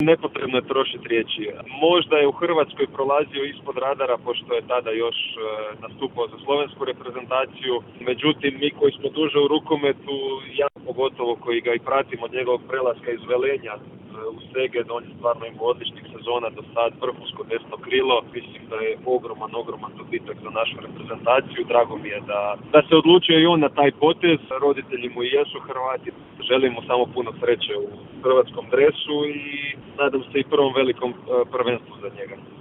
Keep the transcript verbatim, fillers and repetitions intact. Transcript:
Nepotrebno je trošiti riječi. Možda je u Hrvatskoj prolazio ispod radara, pošto je tada još e, nastupao za slovensku reprezentaciju. Međutim, mi koji smo duže u rukometu, ja pogotovo koji ga i pratimo od njegovog prelaska iz Velenja u Szeged, on je stvarno imao odličnih sezona do sad, vrhunsko desno krilo. Mislim da je ogroman, ogroman dobitak za našu reprezentaciju. Drago mi je da, da se odlučio i on na taj potez. Roditelji mu i jesu Hrvati. Želim mu samo puno sreće u hrvatskom dresu i nadam se i prvom velikom prvenstvu za njega.